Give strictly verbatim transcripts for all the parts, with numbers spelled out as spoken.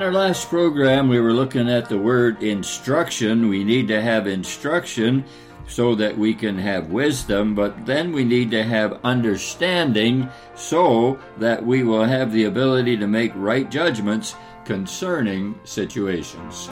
our last program, we were looking at the word instruction. We need to have instruction so that we can have wisdom, but then we need to have understanding so that we will have the ability to make right judgments concerning situations.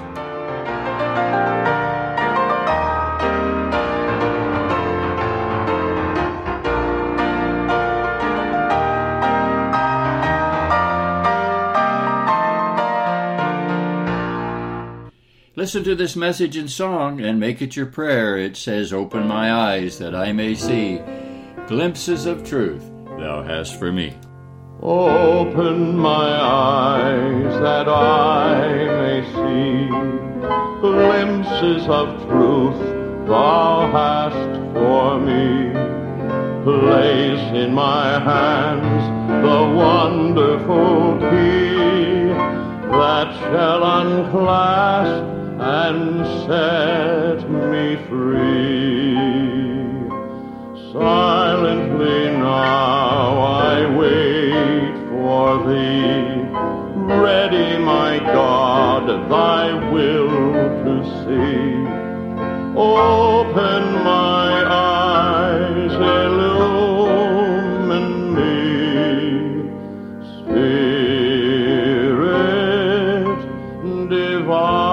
Listen to this message in song and make it your prayer. It says, "Open my eyes that I may see glimpses of truth thou hast for me." Open my eyes that I may see glimpses of truth thou hast for me. Place in my hands the wonderful key that shall unclasp and set me free. Silently now I wait for thee, ready, my God, thy will to see. Open my eyes, illumine me, Spirit divine.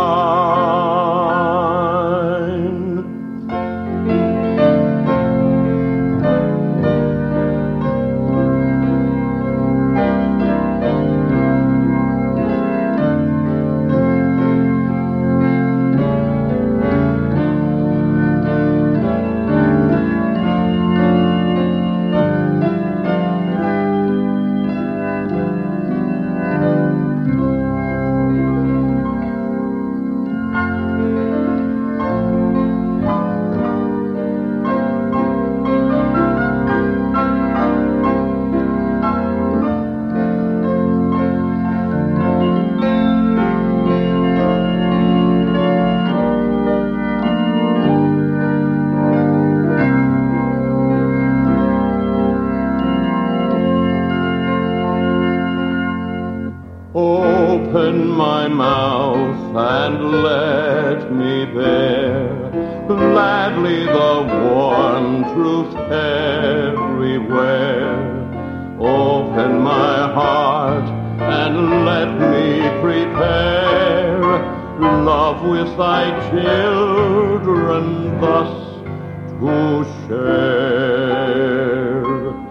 Open my mouth and let me bear gladly the warm truth everywhere. Open my heart and let me prepare love with thy children thus to share.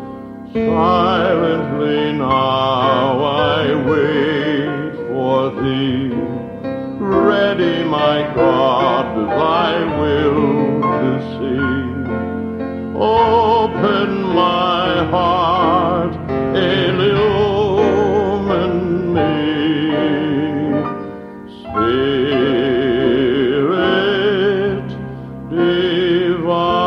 Silently now I wait for thee, ready, my God, thy will to see. Open my heart, illumine me, Spirit divine.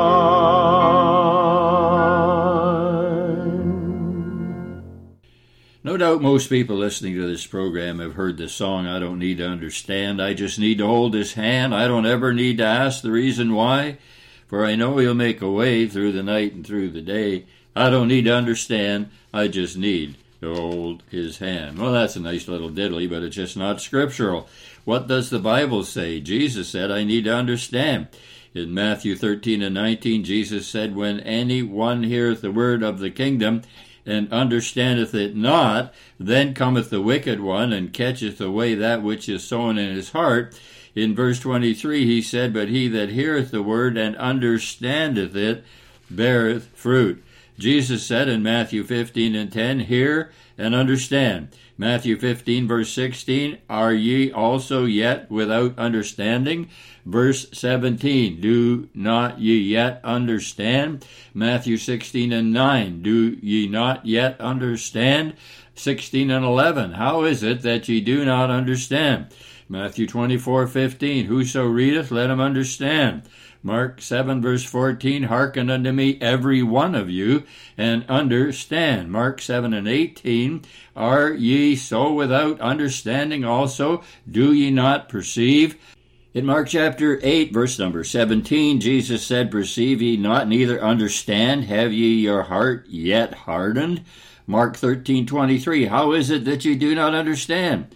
No doubt most people listening to this program have heard this song, "I don't need to understand, I just need to hold his hand. I don't ever need to ask the reason why, for I know he'll make a way through the night and through the day. I don't need to understand, I just need to hold his hand." Well, that's a nice little diddly, but it's just not scriptural. What does the Bible say? Jesus said, "I need to understand." In Matthew thirteen and nineteen, Jesus said, "When any one heareth the word of the kingdom, and understandeth it not, then cometh the wicked one, and catcheth away that which is sown in his heart." In verse twenty-three he said, "But he that heareth the word, and understandeth it, beareth fruit." Jesus said in Matthew fifteen and ten, "Hear and understand." Matthew fifteen, verse sixteen, "Are ye also yet without understanding?" Verse seventeen, "Do not ye yet understand?" Matthew sixteen and nine, "Do ye not yet understand?" sixteen and eleven, "How is it that ye do not understand?" Matthew twenty-four, fifteen, "Whoso readeth, let him understand." Mark seven, verse fourteen, "Hearken unto me, every one of you, and understand." Mark seven and eighteen, "Are ye so without understanding also? Do ye not perceive?" In Mark chapter eight, verse number seventeen, Jesus said, "Perceive ye not, neither understand? Have ye your heart yet hardened?" Mark thirteen, twenty-three, "How is it that ye do not understand?"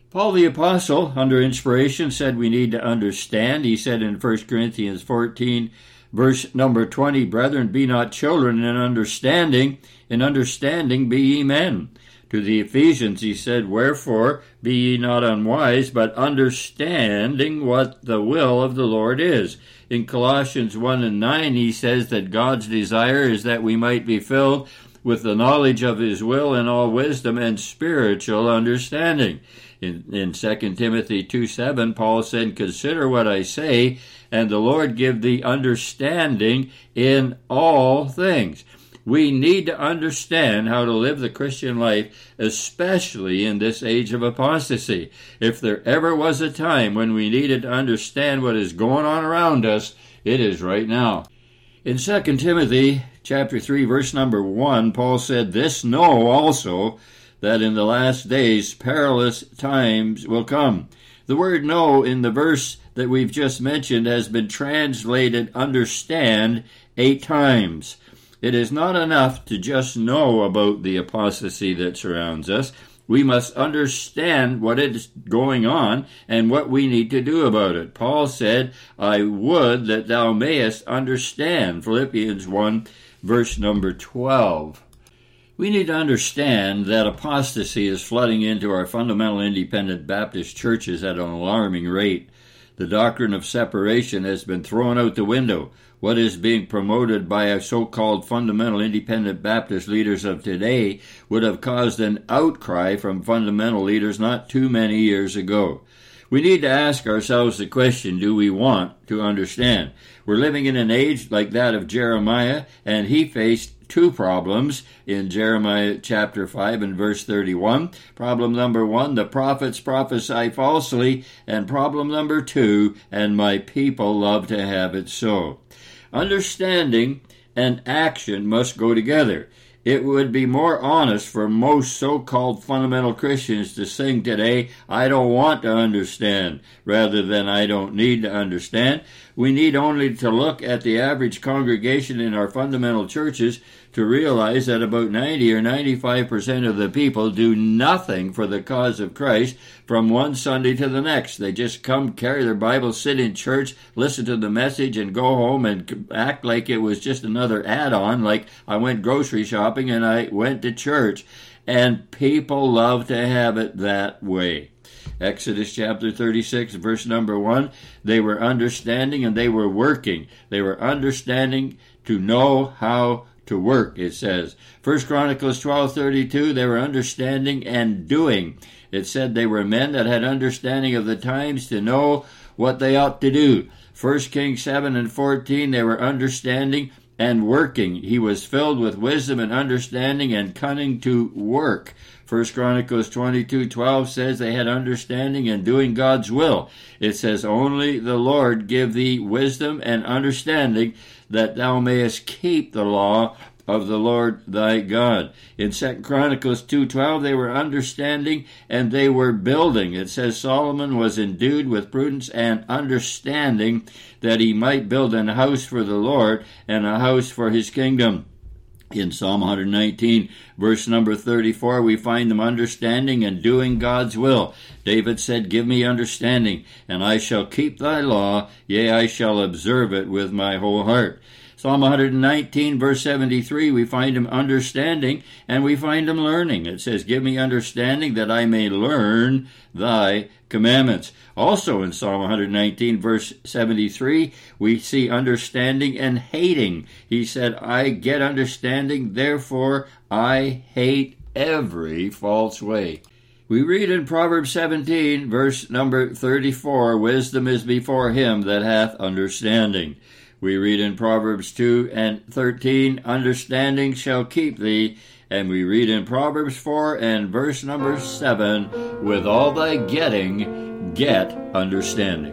Paul the Apostle, under inspiration, said we need to understand. He said in First Corinthians fourteen, verse number twenty, Brethren, be not children in understanding, in understanding be ye men. To the Ephesians he said, Wherefore be ye not unwise, but understanding what the will of the Lord is. In Colossians one and nine he says that God's desire is that we might be filled with the knowledge of his will and all wisdom and spiritual understanding. In, in Second Timothy two seven, Paul said, Consider what I say, and the Lord give thee understanding in all things. We need to understand how to live the Christian life, especially in this age of apostasy. If there ever was a time when we needed to understand what is going on around us, it is right now. In Second Timothy chapter three, verse number one, Paul said, This know also, that in the last days perilous times will come. The word know in the verse that we've just mentioned has been translated understand eight times. It is not enough to just know about the apostasy that surrounds us. We must understand what is going on and what we need to do about it. Paul said, I would that thou mayest understand. Philippians one, verse number twelve. We need to understand that apostasy is flooding into our fundamental independent Baptist churches at an alarming rate. The doctrine of separation has been thrown out the window. What is being promoted by our so-called fundamental independent Baptist leaders of today would have caused an outcry from fundamental leaders not too many years ago. We need to ask ourselves the question, do we want to understand? We're living in an age like that of Jeremiah, and he faced two problems in Jeremiah chapter five and verse thirty-one. Problem number one, the prophets prophesy falsely, and problem number two, and my people love to have it so. Understanding and action must go together. It would be more honest for most so-called fundamental Christians to sing today, I don't want to understand, rather than I don't need to understand. We need only to look at the average congregation in our fundamental churches to realize that about ninety or ninety-five percent of the people do nothing for the cause of Christ from one Sunday to the next. They just come, carry their Bible, sit in church, listen to the message, and go home and act like it was just another add-on, like I went grocery shopping and I went to church. And people love to have it that way. Exodus chapter thirty-six, verse number one, they were understanding and they were working. They were understanding to know how to work, it says. First Chronicles twelve thirty-two, they were understanding and doing. It said they were men that had understanding of the times to know what they ought to do. First Kings seven and fourteen, they were understanding and working. He was filled with wisdom and understanding and cunning to work. First Chronicles twenty-two twelve says they had understanding and doing God's will. It says, Only the Lord give thee wisdom and understanding, that thou mayest keep the law of the Lord thy God. In Second Chronicles two twelve, they were understanding and they were building. It says Solomon was endued with prudence and understanding, that he might build an house for the Lord and a house for his kingdom. In Psalm one nineteen, verse number thirty-four, we find them understanding and doing God's will. David said, Give me understanding, and I shall keep thy law, yea, I shall observe it with my whole heart. Psalm one nineteen, verse seventy-three, we find him understanding, and we find him learning. It says, Give me understanding, that I may learn thy commandments. Also in Psalm one nineteen, verse seventy-three, we see understanding and hating. He said, I get understanding, therefore I hate every false way. We read in Proverbs seventeen, verse number thirty-four, Wisdom is before him that hath understanding. We read in Proverbs two and thirteen, Understanding shall keep thee. And we read in Proverbs four and verse number seven, With all thy getting, get understanding.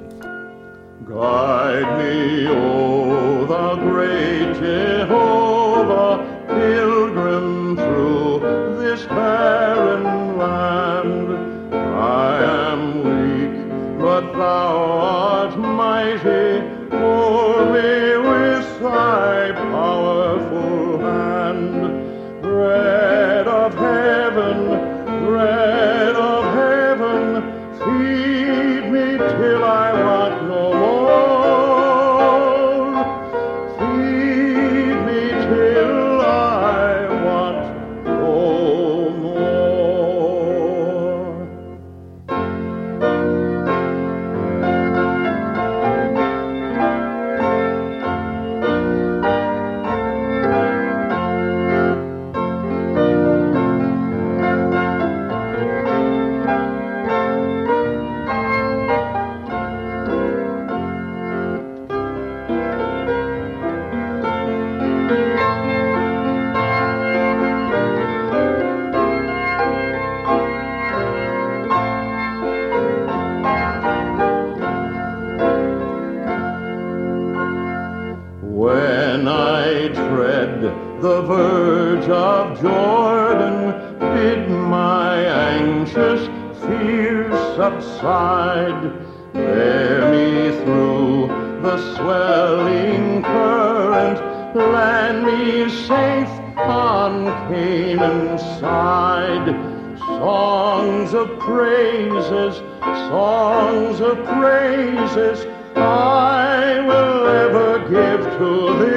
Guide me, O the great Jehovah, pilgrim through this barren land. I am weak, but thou art mighty. Hold me with thy powerful hand. Bread of heaven, bread of heaven, verge of Jordan, bid my anxious fears subside. Bear me through the swelling current, land me safe on Canaan's side. Songs of praises, songs of praises, I will ever give to thee.